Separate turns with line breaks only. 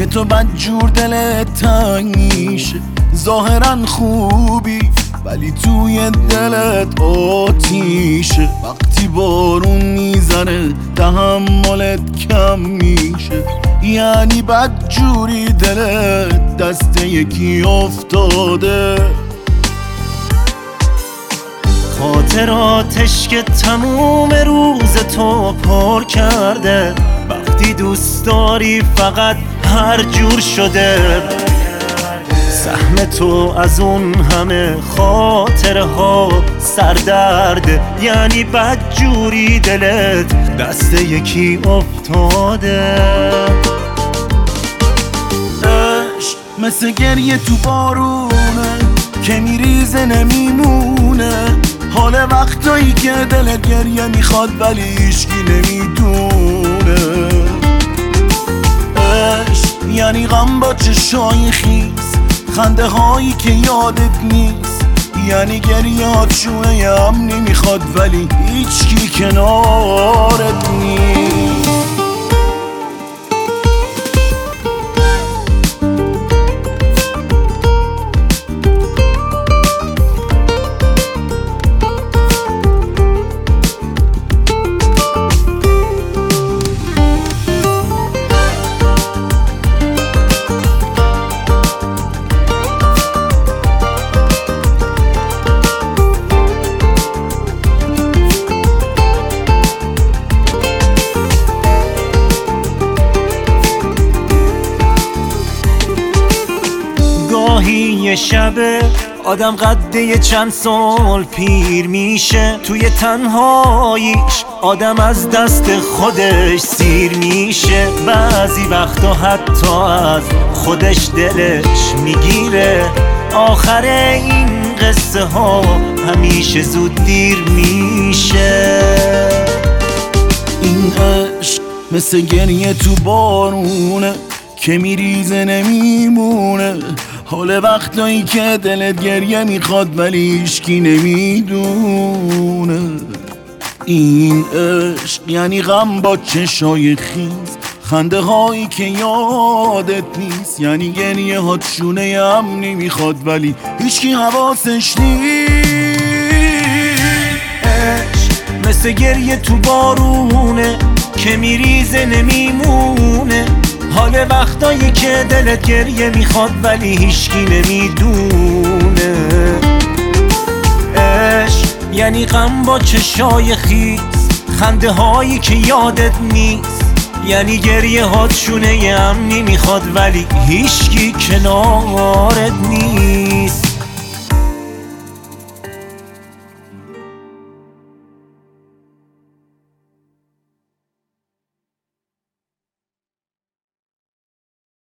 که تو بدجور دلت تنگ میشه. ظاهرا خوبی ولی توی دلت آتیشه. وقتی بارون میزنه تحملت کم میشه. یعنی بدجوری دلت دست یکی افتاده.
خاطراتش که تموم روز تو پر کرده. وقتی دوست داری فقط هر جور شده. سهم تو از اون همه خاطره ها سردرده. یعنی بدجوری دلت دست یکی افتاده.
عشق مثل گریه تو بارونه که میریزه نمیمونه. حال وقتایی که دلت گریه میخواد ولی هیچکی نمیدونه. عشق یعنی غم با چشای خیس، خنده هایی که یادت نیست. یعنی گریات شونه امنی میخواد ولی هیچکی کنارت نیست.
گاهی یه شبه آدم قده چند سال پیر میشه. توی تنهاییش آدم از دست خودش سیر میشه. بعضی وقتا حتی از خودش دلش میگیره. آخر این قصه ها همیشه زود دیر میشه.
این عشق مثل گریه تو بارونه که میریزه نمیمونه. حال وقتایی که دلت گریه میخواد ولی هیچکی نمیدونه. این عشق یعنی غم با چشای خیز، خنده هایی که یادت نیست. یعنی گریه هات شونه امنی میخواد ولی هیچکی حواسش نیست.
عشق مثل گریه تو بارونه که میریزه نمیمونه. حال وقتایی که دلت گریه میخواد ولی هیچکی نمیدونه. عشق یعنی غم با چشای خیس، خنده هایی که یادت نیست. یعنی گریه هات شونه امنی میخواد ولی هیچکی کنارت نیست.